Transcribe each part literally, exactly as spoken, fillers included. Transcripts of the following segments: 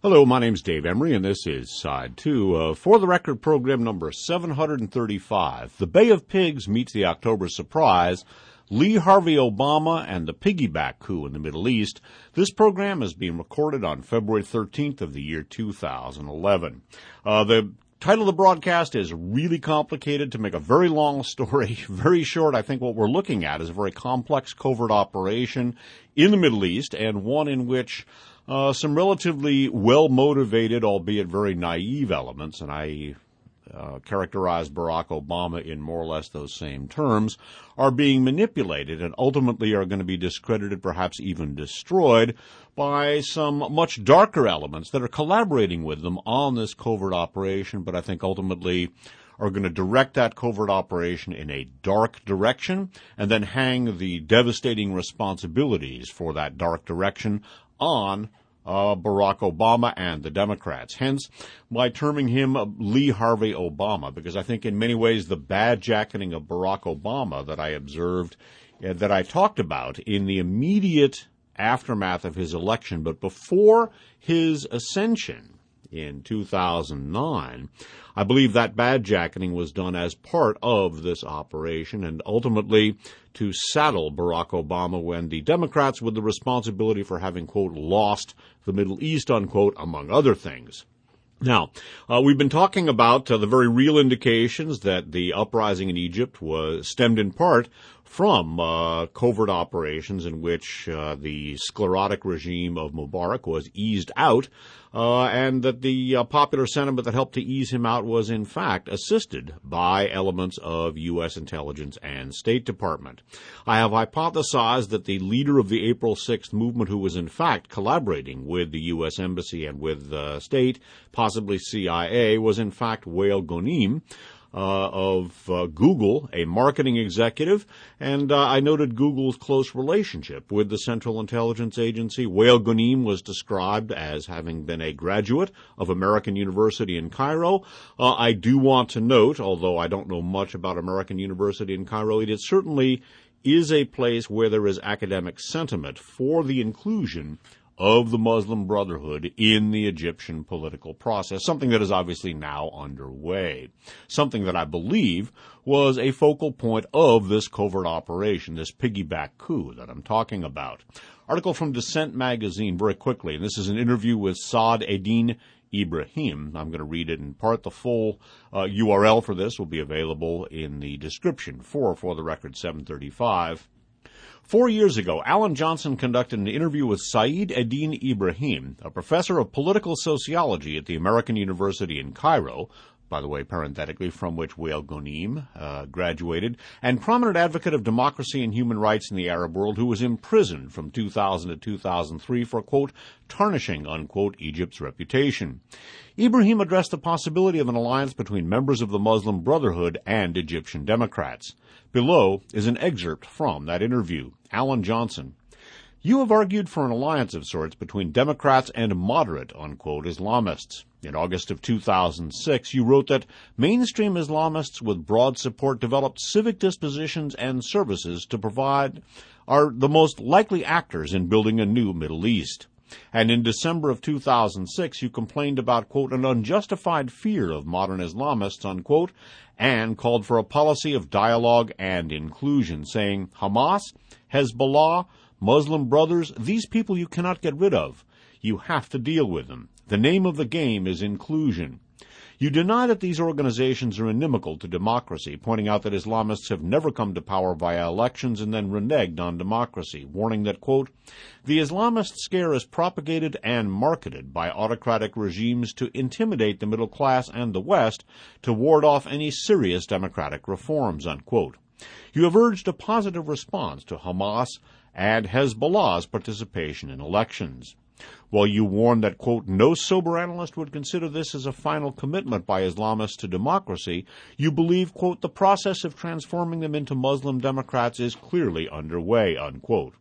Hello, my name's Dave Emery, and this is Side two of For the Record program number seven hundred thirty-five. The Bay of Pigs meets the October surprise, Lee Harvey Osama and the piggyback coup in the Middle East. This program is being recorded on February thirteenth of the year two thousand eleven. Uh, the title of the broadcast is really complicated. To make a very long story very short, I think what we're looking at is a very complex covert operation in the Middle East, and one in which Uh, some relatively well-motivated, albeit very naive elements, and I uh, characterize Barack Obama in more or less those same terms, are being manipulated and ultimately are going to be discredited, perhaps even destroyed, by some much darker elements that are collaborating with them on this covert operation, but I think ultimately are going to direct that covert operation in a dark direction and then hang the devastating responsibilities for that dark direction on uh, Barack Obama and the Democrats. Hence, by terming him Lee Harvey Osama, because I think in many ways the bad-jacketing of Barack Obama that I observed, uh, that I talked about in the immediate aftermath of his election, but before his ascension in two thousand nine, I believe that bad-jacketing was done as part of this operation and ultimately to saddle Barack Obama when the Democrats with the responsibility for having, quote, lost the Middle East, unquote, among other things. Now, uh, we've been talking about uh, the very real indications that the uprising in Egypt was stemmed in part from uh, covert operations in which uh, the sclerotic regime of Mubarak was eased out, uh, and that the uh, popular sentiment that helped to ease him out was, in fact, assisted by elements of U S intelligence and State Department. I have hypothesized that the leader of the April sixth movement, who was, in fact, collaborating with the U S Embassy and with the State, possibly C I A, was, in fact, Wael Ghonim, Uh, of uh, Google, a marketing executive, and uh, I noted Google's close relationship with the Central Intelligence Agency. Wael Ghonim was described as having been a graduate of American University in Cairo. Uh, I do want to note, although I don't know much about American University in Cairo, it is certainly is a place where there is academic sentiment for the inclusion of the Muslim Brotherhood in the Egyptian political process, something that is obviously now underway, something that I believe was a focal point of this covert operation, this piggyback coup that I'm talking about. Article from Dissent magazine, very quickly, and this is an interview with Saad Eddin Ibrahim. I'm going to read it in part. The full uh, U R L for this will be available in the description for For the Record seven thirty-five. Four years ago, Alan Johnson conducted an interview with Saad Eddin Ibrahim, a professor of political sociology at the American University in Cairo, by the way, parenthetically, from which Wael Ghonim uh, graduated, and prominent advocate of democracy and human rights in the Arab world, who was imprisoned from two thousand to two thousand three for, quote, tarnishing, unquote, Egypt's reputation. Ibrahim addressed the possibility of an alliance between members of the Muslim Brotherhood and Egyptian Democrats. Below is an excerpt from that interview. Alan Johnson: You have argued for an alliance of sorts between Democrats and moderate, unquote, Islamists. In August of two thousand six, you wrote that mainstream Islamists with broad support developed civic dispositions and services to provide are the most likely actors in building a new Middle East. And in December of two thousand six, you complained about, quote, an unjustified fear of modern Islamists, unquote, and called for a policy of dialogue and inclusion, saying, Hamas, Hezbollah, Muslim Brothers, these people you cannot get rid of. You have to deal with them. The name of the game is inclusion. You deny that these organizations are inimical to democracy, pointing out that Islamists have never come to power via elections and then reneged on democracy, warning that, quote, the Islamist scare is propagated and marketed by autocratic regimes to intimidate the middle class and the West to ward off any serious democratic reforms, unquote. You have urged a positive response to Hamas and Hezbollah's participation in elections. While you warned that, quote, no sober analyst would consider this as a final commitment by Islamists to democracy, you believe, quote, the process of transforming them into Muslim Democrats is clearly underway, unquote.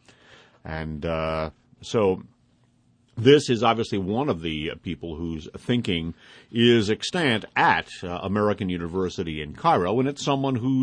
And uh, so this is obviously one of the people whose thinking is extant at uh, American University in Cairo, and it's someone whose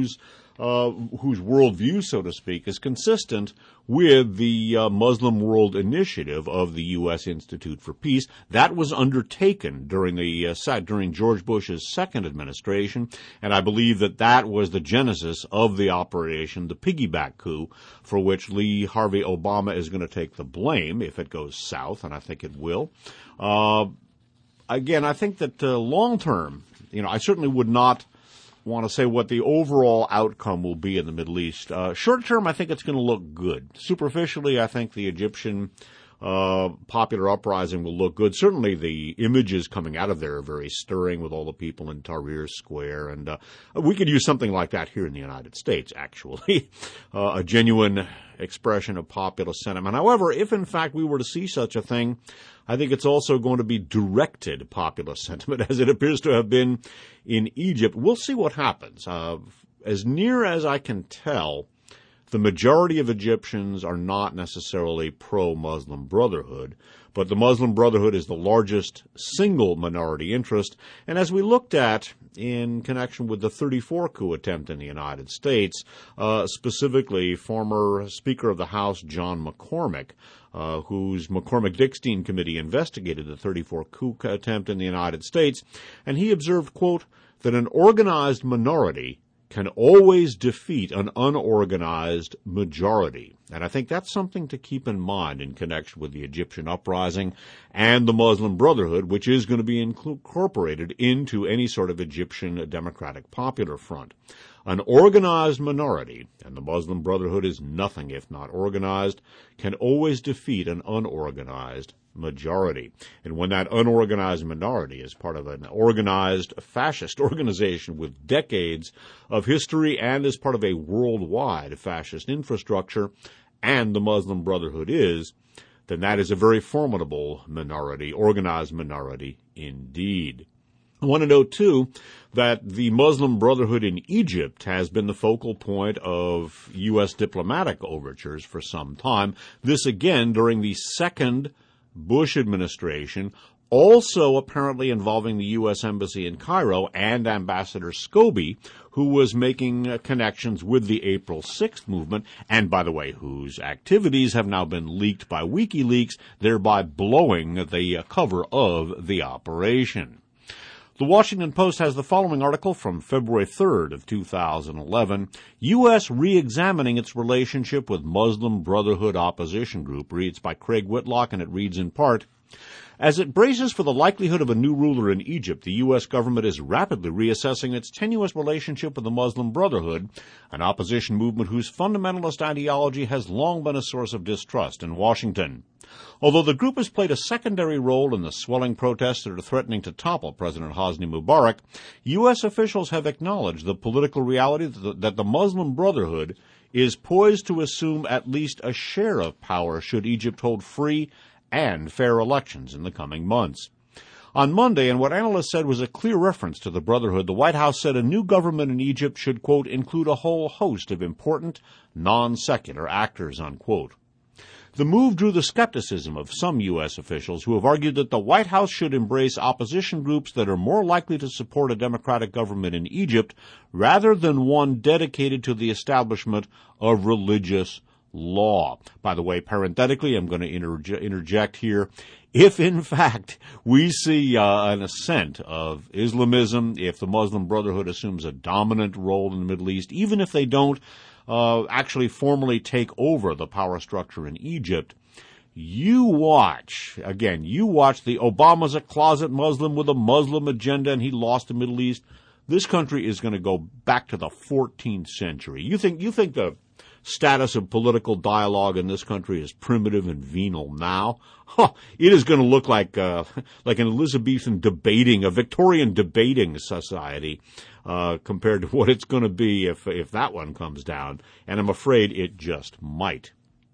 uh, whose worldview, so to speak, is consistent with the uh, Muslim World Initiative of the U S Institute for Peace. That was undertaken during the uh, during George Bush's second administration, and I believe that that was the genesis of the operation, the piggyback coup, for which Lee Harvey Obama is going to take the blame if it goes south, and I think it will. Uh, again, I think that uh, long term, you know, I certainly would not want to say what the overall outcome will be in the Middle East. Uh, short term, I think it's going to look good. Superficially, I think the Egyptian uh, popular uprising will look good. Certainly the images coming out of there are very stirring with all the people in Tahrir Square. And uh, we could use something like that here in the United States, actually. uh, a genuine expression of popular sentiment. However, if in fact we were to see such a thing, I think it's also going to be directed popular sentiment, as it appears to have been in Egypt. We'll see what happens. Uh, as near as I can tell, the majority of Egyptians are not necessarily pro-Muslim Brotherhood, but the Muslim Brotherhood is the largest single minority interest. And as we looked at in connection with the thirty-four coup attempt in the United States, uh, specifically former Speaker of the House John McCormack, uh, whose McCormack-Dickstein committee investigated the thirty-four coup attempt in the United States, and he observed, quote, that an organized minority can always defeat an unorganized majority. And I think that's something to keep in mind in connection with the Egyptian uprising and the Muslim Brotherhood, which is going to be incorporated into any sort of Egyptian Democratic Popular Front. An organized minority, and the Muslim Brotherhood is nothing if not organized, can always defeat an unorganized majority. And when that unorganized minority is part of an organized fascist organization with decades of history and is part of a worldwide fascist infrastructure, and the Muslim Brotherhood is, then that is a very formidable minority, organized minority indeed. I want to note, too, that the Muslim Brotherhood in Egypt has been the focal point of U S diplomatic overtures for some time. This, again, during the second Bush administration, also apparently involving the U S Embassy in Cairo and Ambassador Scobie, who was making uh, connections with the April sixth movement, and, by the way, whose activities have now been leaked by WikiLeaks, thereby blowing the uh, cover of the operation. The Washington Post has the following article from February third of two thousand eleven, U S re-examining its relationship with Muslim Brotherhood opposition group, reads by Craig Whitlock, and it reads in part, as it braces for the likelihood of a new ruler in Egypt, the U S government is rapidly reassessing its tenuous relationship with the Muslim Brotherhood, an opposition movement whose fundamentalist ideology has long been a source of distrust in Washington. Although the group has played a secondary role in the swelling protests that are threatening to topple President Hosni Mubarak, U S officials have acknowledged the political reality that the Muslim Brotherhood is poised to assume at least a share of power should Egypt hold free and fair elections in the coming months. On Monday, and what analysts said was a clear reference to the Brotherhood, the White House said a new government in Egypt should, quote, include a whole host of important, non-secular actors, unquote. The move drew the skepticism of some U S officials who have argued that the White House should embrace opposition groups that are more likely to support a democratic government in Egypt rather than one dedicated to the establishment of religious law. By the way, parenthetically, I'm going to interje- interject here. If, in fact, we see uh, an ascent of Islamism, if the Muslim Brotherhood assumes a dominant role in the Middle East, even if they don't uh, actually formally take over the power structure in Egypt, you watch, again, you watch the Obama's a closet Muslim with a Muslim agenda and he lost the Middle East. This country is going to go back to the fourteenth century. You think, you think the status of political dialogue in this country is primitive and venal now? Huh, it is going to look like uh, like an Elizabethan debating, a Victorian debating society uh, compared to what it's going to be if if that one comes down, and I'm afraid it just might.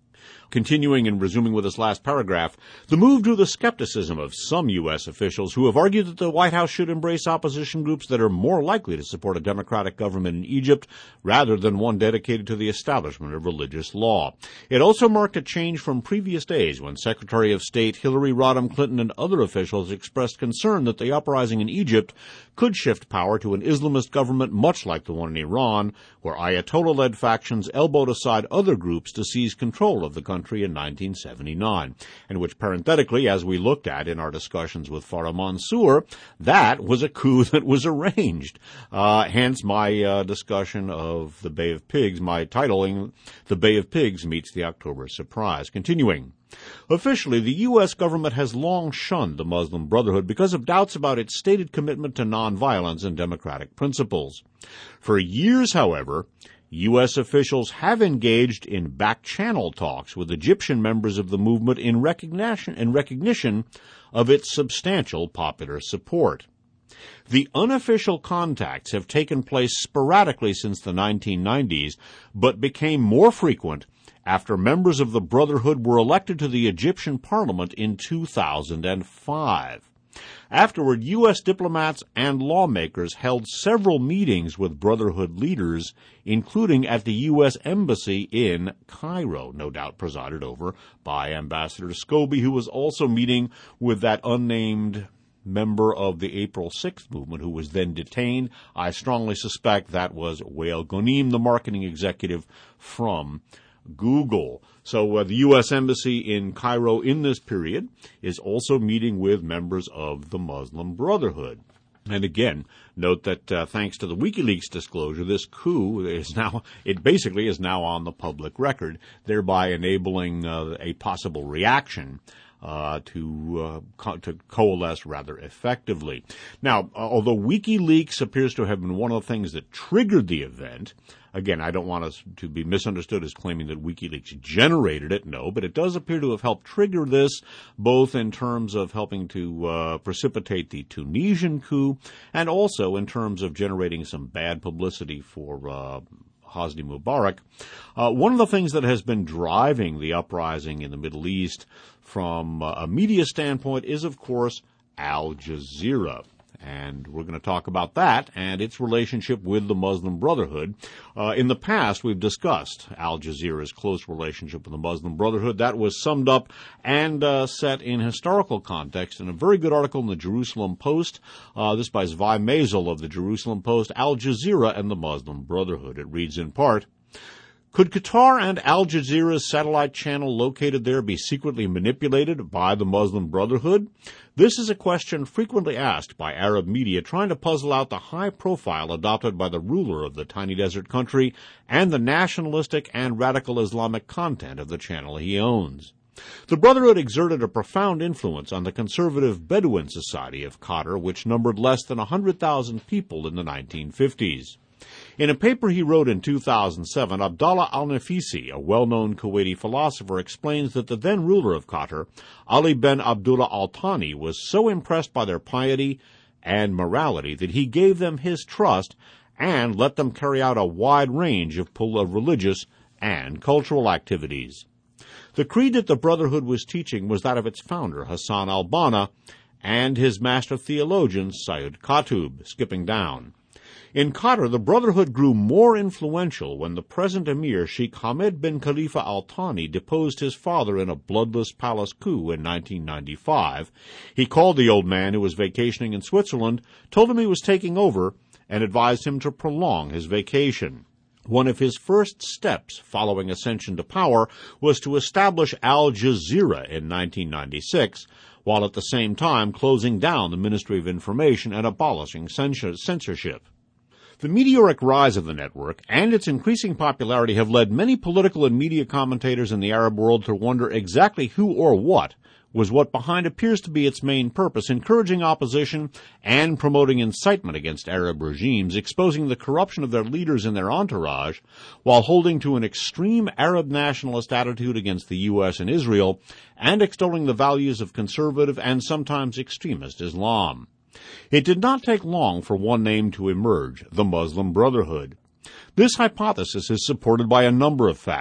Continuing and resuming with this last paragraph, the move drew the skepticism of some U S officials who have argued that the White House should embrace opposition groups that are more likely to support a democratic government in Egypt rather than one dedicated to the establishment of religious law. It also marked a change from previous days when Secretary of State Hillary Rodham Clinton and other officials expressed concern that the uprising in Egypt could shift power to an Islamist government much like the one in Iran, where Ayatollah-led factions elbowed aside other groups to seize control of the country in nineteen seventy-nine, and which parenthetically, as we looked at in our discussions with Farah Mansour, that was a coup that was arranged. Uh, hence my uh, discussion of the Bay of Pigs, my titling, The Bay of Pigs Meets the October Surprise. Continuing. Officially, the U S government has long shunned the Muslim Brotherhood because of doubts about its stated commitment to nonviolence and democratic principles. For years, however, U S officials have engaged in back-channel talks with Egyptian members of the movement in recognition, in recognition of its substantial popular support. The unofficial contacts have taken place sporadically since the nineteen nineties, but became more frequent after members of the Brotherhood were elected to the Egyptian parliament in two thousand five. Afterward, U S diplomats and lawmakers held several meetings with Brotherhood leaders, including at the U S Embassy in Cairo, no doubt presided over by Ambassador Scobie, who was also meeting with that unnamed member of the April sixth movement who was then detained. I strongly suspect that was Wael Ghonim, the marketing executive from Google. So uh, the U S Embassy in Cairo in this period is also meeting with members of the Muslim Brotherhood. And again, note that uh, thanks to the WikiLeaks disclosure, this coup is now, it basically is now on the public record, thereby enabling uh, a possible reaction Uh, to uh, co- to coalesce rather effectively. Now, uh, although WikiLeaks appears to have been one of the things that triggered the event, again, I don't want us to be misunderstood as claiming that WikiLeaks generated it, no, but it does appear to have helped trigger this, both in terms of helping to uh, precipitate the Tunisian coup, and also in terms of generating some bad publicity for uh Hosni Mubarak. Uh, one of the things that has been driving the uprising in the Middle East from uh, a media standpoint is, of course, Al Jazeera. And we're going to talk about that and its relationship with the Muslim Brotherhood. Uh, in the past, we've discussed Al Jazeera's close relationship with the Muslim Brotherhood. That was summed up and uh, set in historical context in a very good article in the Jerusalem Post. Uh, this by Zvi Mazel of the Jerusalem Post, Al Jazeera and the Muslim Brotherhood. It reads in part, could Qatar and Al Jazeera's satellite channel located there be secretly manipulated by the Muslim Brotherhood? This is a question frequently asked by Arab media trying to puzzle out the high profile adopted by the ruler of the tiny desert country and the nationalistic and radical Islamic content of the channel he owns. The Brotherhood exerted a profound influence on the conservative Bedouin society of Qatar, which numbered less than one hundred thousand people in the nineteen fifties. In a paper he wrote in two thousand seven, Abdallah al-Nafisi, a well-known Kuwaiti philosopher, explains that the then ruler of Qatar, Ali bin Abdullah al-Thani, was so impressed by their piety and morality that he gave them his trust and let them carry out a wide range of religious and cultural activities. The creed that the Brotherhood was teaching was that of its founder, Hassan al-Banna, and his master theologian, Sayyid Qutb, skipping down. In Qatar, the Brotherhood grew more influential when the present emir, Sheikh Hamad bin Khalifa al-Thani, deposed his father in a bloodless palace coup in nineteen ninety-five. He called the old man, who was vacationing in Switzerland, told him he was taking over, and advised him to prolong his vacation. One of his first steps following ascension to power was to establish Al Jazeera in nineteen ninety-six, while at the same time closing down the Ministry of Information and abolishing censorship. The meteoric rise of the network and its increasing popularity have led many political and media commentators in the Arab world to wonder exactly who or what was what behind appears to be its main purpose, encouraging opposition and promoting incitement against Arab regimes, exposing the corruption of their leaders and their entourage, while holding to an extreme Arab nationalist attitude against the U S and Israel, and extolling the values of conservative and sometimes extremist Islam. It did not take long for one name to emerge, the Muslim Brotherhood. This hypothesis is supported by a number of facts.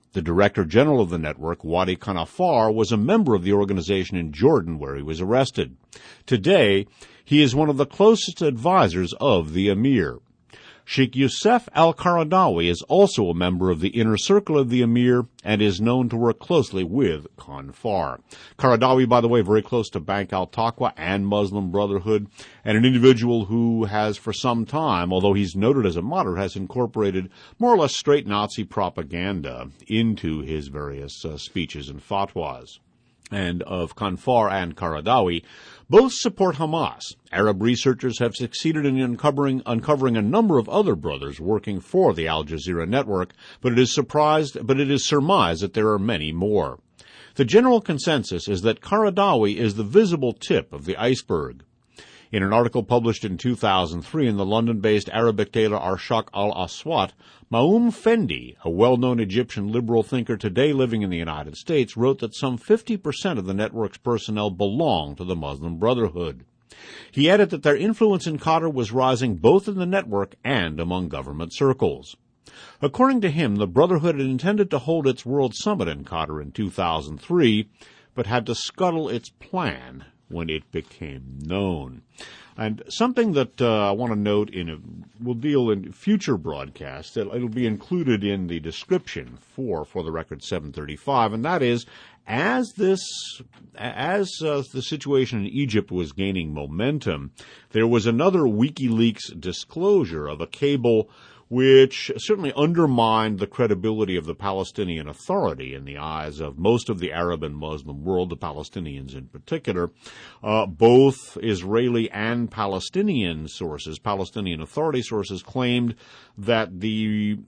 The director general of the network, Wadi Kanafar, was a member of the organization in Jordan where he was arrested. Today, he is one of the closest advisors of the emir. Sheikh Youssef al-Qaradawi is also a member of the inner circle of the emir and is known to work closely with Kanfar. Qaradawi, by the way, very close to Bank al-Taqwa and Muslim Brotherhood, and an individual who has for some time, although he's noted as a moderate, has incorporated more or less straight Nazi propaganda into his various uh, speeches and fatwas. And of Kanfar and Qaradawi, both support Hamas. Arab researchers have succeeded in uncovering, uncovering a number of other brothers working for the Al Jazeera network, but it is surprised, but it is surmised that there are many more. The general consensus is that Qaradawi is the visible tip of the iceberg. In an article published in two thousand three in the London-based Arabic daily Arshaq al-Aswat, Maoum Fendi, a well-known Egyptian liberal thinker today living in the United States, wrote that some fifty percent of the network's personnel belong to the Muslim Brotherhood. He added that their influence in Qatar was rising both in the network and among government circles. According to him, the Brotherhood had intended to hold its World Summit in Qatar in two thousand three, but had to scuttle its plan when it became known. And something that uh, I want to note, in a, we'll deal in future broadcasts, that it'll be included in the description for, for the record seven thirty-five, and that is, as this, as uh, the situation in Egypt was gaining momentum, there was another WikiLeaks disclosure of a cable which certainly undermined the credibility of the Palestinian Authority in the eyes of most of the Arab and Muslim world, the Palestinians in particular. Uh, both Israeli and Palestinian sources, Palestinian Authority sources, claimed that the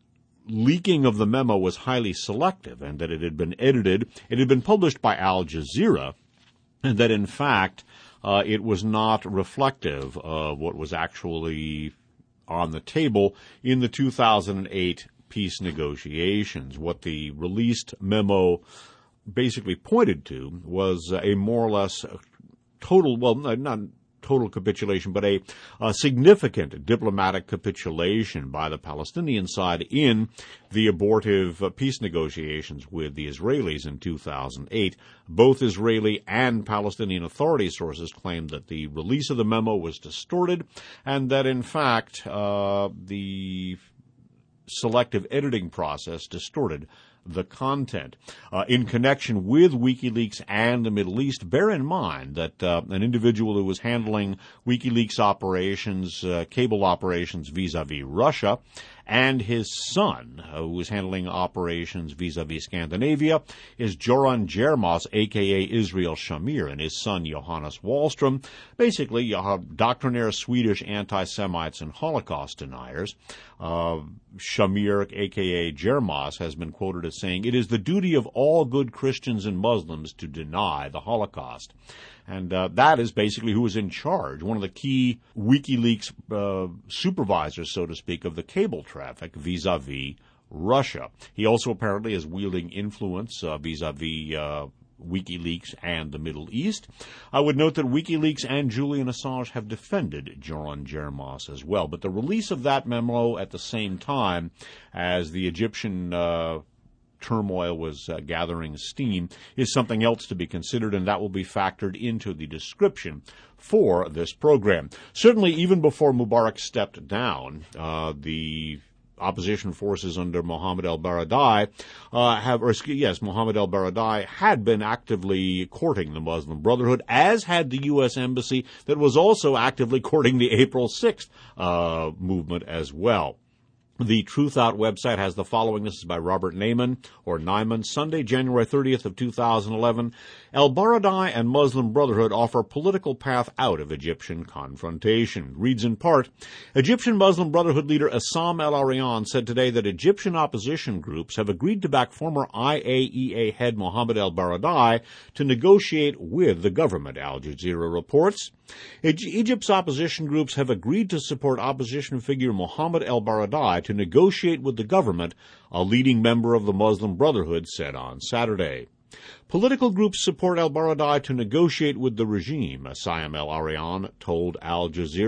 leaking of the memo was highly selective and that it had been edited. It had been published by Al Jazeera, and that, in fact, uh, it was not reflective of what was actually on the table in the two thousand eight peace negotiations. What the released memo basically pointed to was a more or less total, well, not total capitulation, but a, a significant diplomatic capitulation by the Palestinian side in the abortive uh, peace negotiations with the Israelis in two thousand eight. Both Israeli and Palestinian Authority sources claimed that the release of the memo was distorted and that, in fact, uh, the selective editing process distorted the content. Uh, in connection with WikiLeaks and the Middle East, bear in mind that uh, an individual who was handling WikiLeaks operations, uh, cable operations vis-a-vis Russia, and his son, uh, who was handling operations vis-a-vis Scandinavia, is Joran Jermos, a k a. Israel Shamir, and his son, Johannes Wallström, basically uh, doctrinaire Swedish anti-Semites and Holocaust deniers. Uh, Shamir, a k a. Jermos, has been quoted as saying, "It is the duty of all good Christians and Muslims to deny the Holocaust." And uh, that is basically who is in charge, one of the key WikiLeaks uh, supervisors, so to speak, of the cable traffic vis-a-vis Russia. He also apparently is wielding influence uh, vis-a-vis uh, WikiLeaks and the Middle East. I would note that WikiLeaks and Julian Assange have defended Joran Jermos as well. But the release of that memo at the same time as the Egyptian uh turmoil was uh, gathering steam is something else to be considered, and that will be factored into the description for this program. Certainly, even before Mubarak stepped down, uh, the opposition forces under Mohammed el-Baradei uh, have, or yes, Mohammed el-Baradei had been actively courting the Muslim Brotherhood, as had the U S Embassy that was also actively courting the April sixth uh, movement as well. The Truth Out website has the following. This is by Robert Naiman, or Nyman, Sunday, January thirtieth of two thousand eleven. El-Baradei and Muslim Brotherhood offer political path out of Egyptian confrontation. Reads in part, Egyptian Muslim Brotherhood leader Assam El-Arian said today that Egyptian opposition groups have agreed to back former I A E A head Mohammed el-Baradei to negotiate with the government, Al Jazeera reports. Egypt's opposition groups have agreed to support opposition figure Mohammed el-Baradei to negotiate with the government, a leading member of the Muslim Brotherhood said on Saturday. Political groups support el-Baradei to negotiate with the regime, Assam El-Arian told Al Jazeera.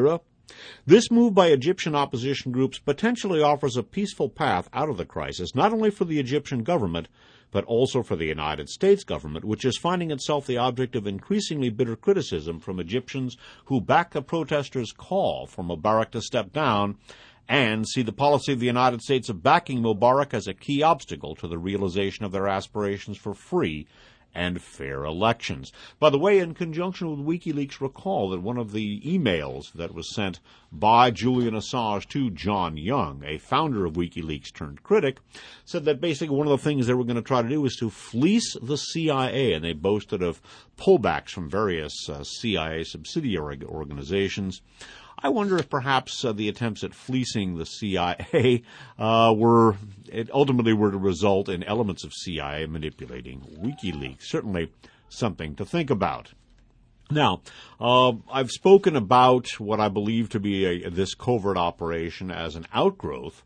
This move by Egyptian opposition groups potentially offers a peaceful path out of the crisis, not only for the Egyptian government, but also for the United States government, which is finding itself the object of increasingly bitter criticism from Egyptians who back the protesters' call for Mubarak to step down and see the policy of the United States of backing Mubarak as a key obstacle to the realization of their aspirations for free and fair elections. By the way, in conjunction with WikiLeaks, recall that one of the emails that was sent by Julian Assange to John Young, a founder of WikiLeaks turned critic, said that basically one of the things they were going to try to do was to fleece the C I A, and they boasted of pullbacks from various uh, C I A subsidiary organizations. I wonder if perhaps uh, the attempts at fleecing the C I A uh, were it ultimately were to result in elements of C I A manipulating WikiLeaks. Certainly something to think about. Now, uh, I've spoken about what I believe to be a, this covert operation as an outgrowth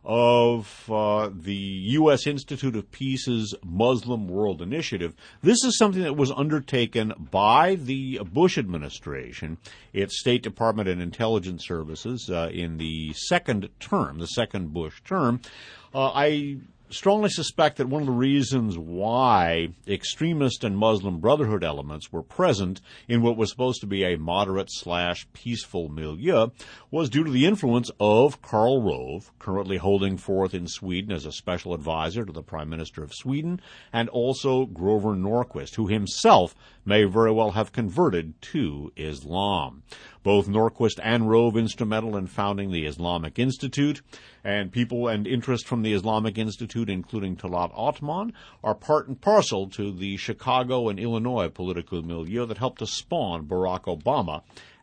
of uh, the U S Institute of Peace's Muslim World Initiative. This is something that was undertaken by the Bush administration, its State Department and Intelligence Services, uh, in the second term, the second Bush term. Uh, I strongly suspect that one of the reasons why extremist and Muslim Brotherhood elements were present in what was supposed to be a moderate slash peaceful milieu was due to the influence of Karl Rove, currently holding forth in Sweden as a special advisor to the Prime Minister of Sweden, and also Grover Norquist, who himself may very well have converted to Islam. Both Norquist and Rove instrumental in founding the Islamic Institute, and people and interest from the Islamic Institute, including Talat Othman, are part and parcel to the Chicago and Illinois political milieu that helped to spawn Barack Obama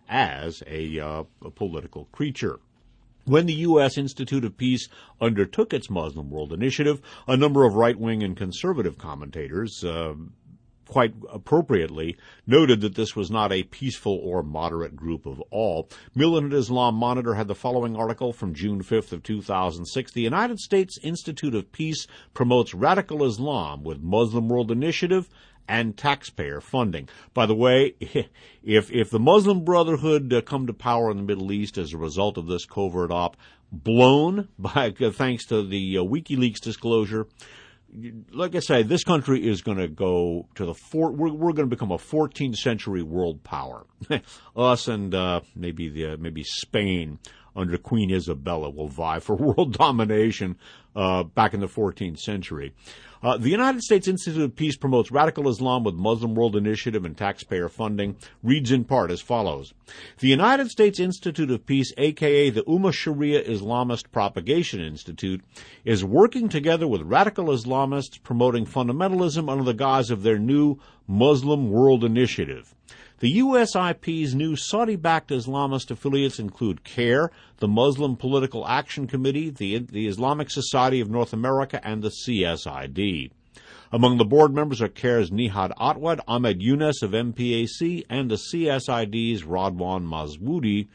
as a, uh, a political creature. When the U S Institute of Peace undertook its Muslim World Initiative, a number of right-wing and conservative commentators uh, quite appropriately noted that this was not a peaceful or moderate group of all. Militant Islam Monitor had the following article from June fifth of two thousand six. The United States Institute of Peace promotes radical Islam with Muslim World Initiative and taxpayer funding. By the way, if if the Muslim Brotherhood uh, come to power in the Middle East as a result of this covert op, blown by uh, thanks to the uh, WikiLeaks disclosure, like I say, this country is going to go to the four, we're, we're going to become a fourteenth century world power. Us and uh, maybe the maybe Spain under Queen Isabella will vie for world domination uh, back in the fourteenth century. Uh, the United States Institute of Peace promotes radical Islam with Muslim World Initiative and taxpayer funding, reads in part as follows. The United States Institute of Peace, a k a the Ummah Sharia Islamist Propagation Institute, is working together with radical Islamists promoting fundamentalism under the guise of their new Muslim World Initiative. The U S I P's new Saudi-backed Islamist affiliates include CARE, the Muslim Political Action Committee, the, the Islamic Society of North America, and the C S I D. Among the board members are CARE's Nihad Atwad, Ahmed Yunus of M P A C, and the C S I D's Radwan Mazmoudi,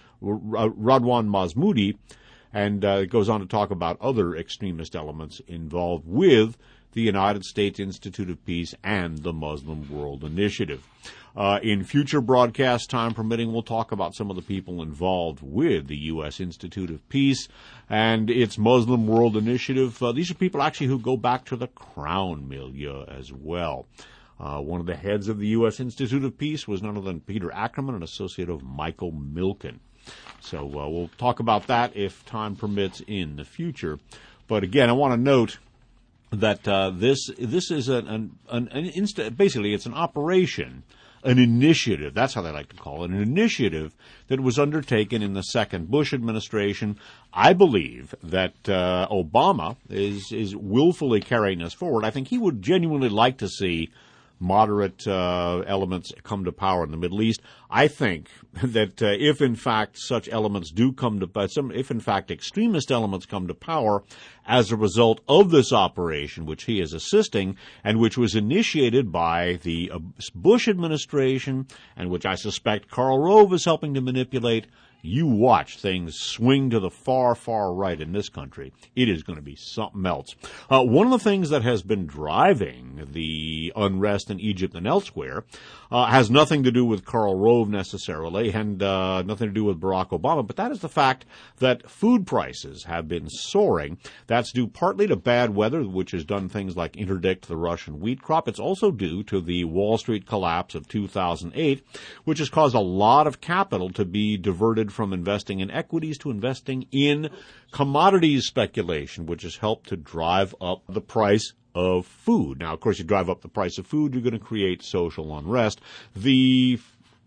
Radwan Mazmoudi, and uh, it goes on to talk about other extremist elements involved with the United States Institute of Peace and the Muslim World Initiative. Uh, in future broadcasts, time permitting, we'll talk about some of the people involved with the U S Institute of Peace and its Muslim World Initiative. Uh, these are people actually who go back to the Crown milieu as well. Uh, one of the heads of the U S Institute of Peace was none other than Peter Ackerman, an associate of Michael Milken. So uh, we'll talk about that if time permits in the future. But again, I want to note that uh, this this is an, an, an, an insta- basically it's an operation, an initiative, that's how they like to call it, an initiative that was undertaken in the second Bush administration. I believe that uh, Obama is is willfully carrying this forward. I think he would genuinely like to see moderate uh, elements come to power in the Middle East. I think that uh, if in fact such elements do come to, uh, some, if in fact extremist elements come to power as a result of this operation, which he is assisting, and which was initiated by the Bush administration, and which I suspect Karl Rove is helping to manipulate. You watch things swing to the far, far right in this country. It is going to be something else. Uh, one of the things that has been driving the unrest in Egypt and elsewhere uh, has nothing to do with Karl Rove necessarily, and uh, nothing to do with Barack Obama, but that is the fact that food prices have been soaring. That's due partly to bad weather, which has done things like interdict the Russian wheat crop. It's also due to the Wall Street collapse of two thousand eight, which has caused a lot of capital to be diverted from investing in equities to investing in commodities speculation, which has helped to drive up the price of food. Now, of course, you drive up the price of food, you're going to create social unrest. The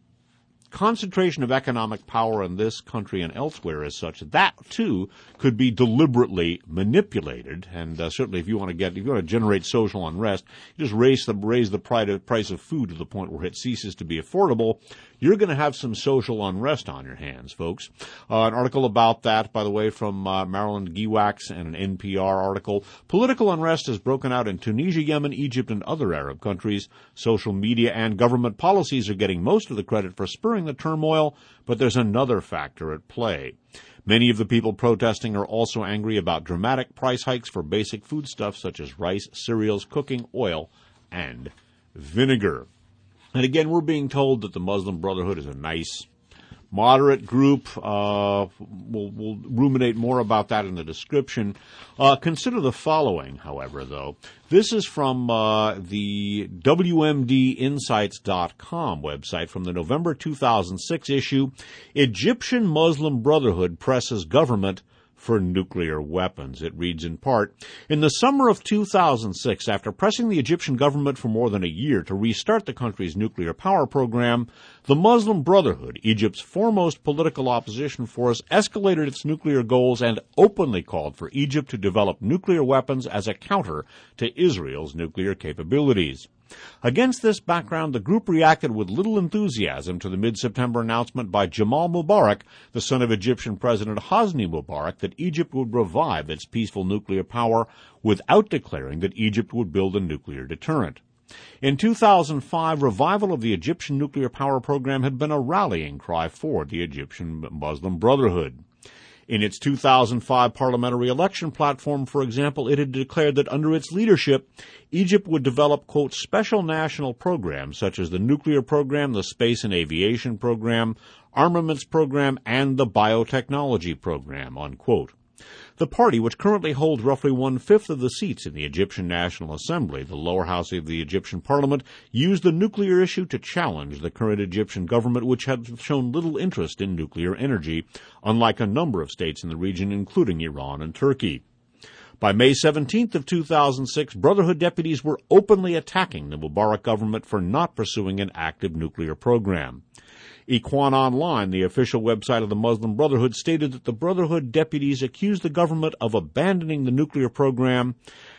concentration of economic power in this country and elsewhere is such that that too could be deliberately manipulated. And uh, certainly, if you want to get, if you want to generate social unrest, you just raise the raise the price of food to the point where it ceases to be affordable. You're going to have some social unrest on your hands, folks. Uh, an article about that, by the way, from uh, Marilyn Giwax and an N P R article. Political unrest has broken out in Tunisia, Yemen, Egypt, and other Arab countries. Social media and government policies are getting most of the credit for spurring the turmoil, but there's another factor at play. Many of the people protesting are also angry about dramatic price hikes for basic foodstuffs such as rice, cereals, cooking oil, and vinegar. And again, we're being told that the Muslim Brotherhood is a nice, moderate group. Uh, we'll, we'll ruminate more about that in the description. Uh, consider the following, however, though. This is from uh, the W M D insights dot com website from the November two thousand six issue. Egyptian Muslim Brotherhood presses government for nuclear weapons. It reads in part, in the summer of two thousand six, after pressing the Egyptian government for more than a year to restart the country's nuclear power program, the Muslim Brotherhood, Egypt's foremost political opposition force, escalated its nuclear goals and openly called for Egypt to develop nuclear weapons as a counter to Israel's nuclear capabilities. Against this background, the group reacted with little enthusiasm to the mid-September announcement by Jamal Mubarak, the son of Egyptian President Hosni Mubarak, that Egypt would revive its peaceful nuclear power without declaring that Egypt would build a nuclear deterrent. In two thousand five, revival of the Egyptian nuclear power program had been a rallying cry for the Egyptian Muslim Brotherhood. In its two thousand five parliamentary election platform, for example, it had declared that under its leadership, Egypt would develop, quote, special national programs such as the nuclear program, the space and aviation program, armaments program, and the biotechnology program, unquote. The party, which currently holds roughly one-fifth of the seats in the Egyptian National Assembly, the lower house of the Egyptian parliament, used the nuclear issue to challenge the current Egyptian government, which had shown little interest in nuclear energy, unlike a number of states in the region, including Iran and Turkey. By May seventeenth of two thousand six, Brotherhood deputies were openly attacking the Mubarak government for not pursuing an active nuclear program. Ikhwan Online, the official website of the Muslim Brotherhood, stated that the Brotherhood deputies accused the government of abandoning the nuclear program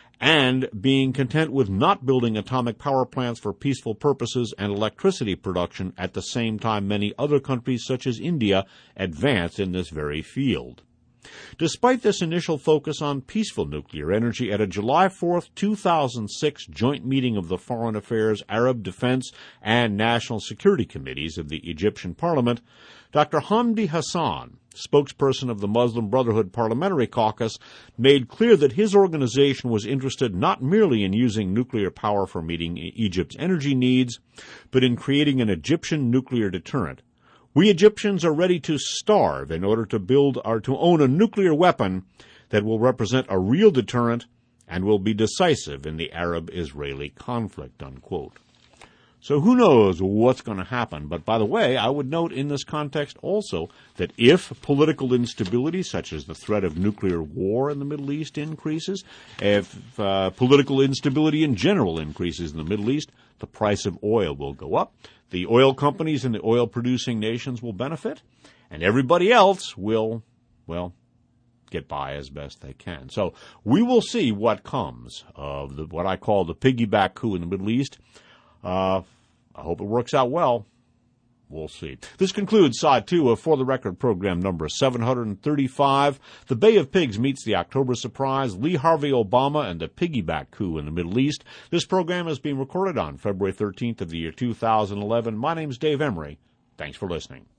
and being content with not building atomic power plants for peaceful purposes and electricity production at the same time many other countries, such as India, advanced in this very field. Despite this initial focus on peaceful nuclear energy, at a July fourth, two thousand six joint meeting of the Foreign Affairs, Arab Defense, and National Security Committees of the Egyptian Parliament, Doctor Hamdi Hassan, spokesperson of the Muslim Brotherhood Parliamentary Caucus, made clear that his organization was interested not merely in using nuclear power for meeting Egypt's energy needs, but in creating an Egyptian nuclear deterrent. We Egyptians are ready to starve in order to build or to own a nuclear weapon that will represent a real deterrent and will be decisive in the Arab-Israeli conflict, unquote. So who knows what's going to happen. But by the way, I would note in this context also that if political instability, such as the threat of nuclear war in the Middle East, increases, if uh, political instability in general increases in the Middle East, the price of oil will go up. The oil companies and the oil-producing nations will benefit, and everybody else will, well, get by as best they can. So we will see what comes of the, what I call the piggyback coup in the Middle East. Uh, I hope it works out well. We'll see. This concludes Side two of For the Record program number seven hundred thirty-five. The Bay of Pigs meets the October surprise, Lee Harvey Obama and the piggyback coup in the Middle East. This program is being recorded on February thirteenth of the year two thousand eleven. My name's Dave Emery. Thanks for listening.